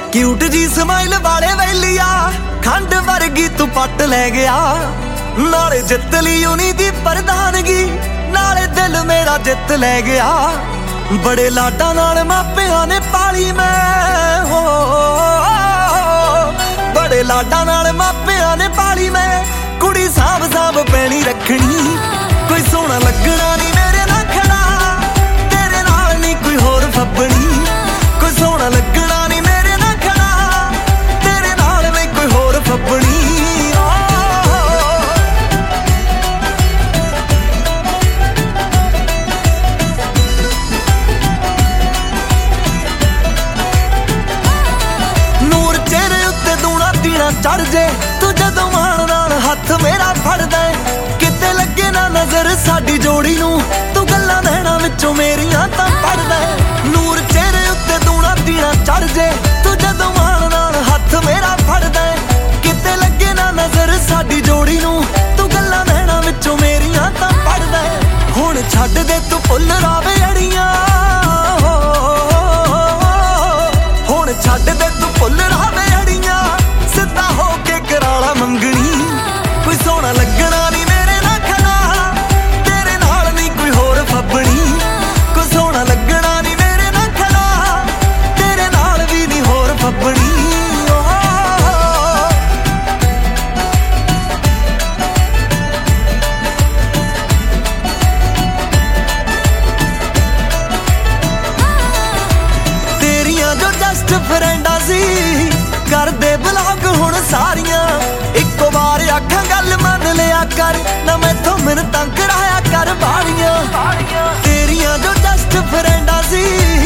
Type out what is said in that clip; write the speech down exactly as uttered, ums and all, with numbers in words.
cute जी smile वाले वैलिया खंड वर्गी तू पट लै गया नाले जित ली उन्हीं दी प्रधानगी नाले दिल मेरा जित लै गया बड़े लाडा नाल मापियां ने पाली मैं हो बड़े लाडा नाल मापियां ने पाली मैं कुड़ी साब साब पैनी रखनी कोई सोहना लगना नहीं मेरे नाल खड़ा तेरे नाल नहीं कोई होर फब्बनी कोई सोहना लगना नहीं मेरे नाल खड़ा तेरे नाल नहीं कोई होर फब्बनी चढ़ जे तू जदों मान नाल हथ मेरा फड़दा किते लगे ना नजर साडी जोड़ी नूं तू गल्लां देना विचों मेरियां तां पढ़दा नूर चेहरे उत्ते दूना दीना चढ़ जे तू जदों मान नाल हथ मेरा फड़दा किते लगे ना नजर साडी जोड़ी नूं तू गल्लां देना विचों मेरियां तां पढ़दा हुण छड्ड दे तू भुल रावे अड़ियां हुण छड्ड दे तू भुल रावे अड़ियां सिद्धा होके कराला मंगनी कोई सोहना लगना नहीं मेरे नाल खड़ा तेरे नाल नहीं कोई होर फब्बनी कोई सोहना लगना नहीं मेरे नाल खड़ा तेरे नाल भी नहीं होर फब्बनी तेरियां जो जस्ट फ्रेंडा सी कर दे ब्लॉग हुण सारियां इक्को बार आखां गल मन लिया कर ना मैथों मिन्नतां कराया कर बाड़ियां तेरियां जो जस्ट फ्रेंडा सी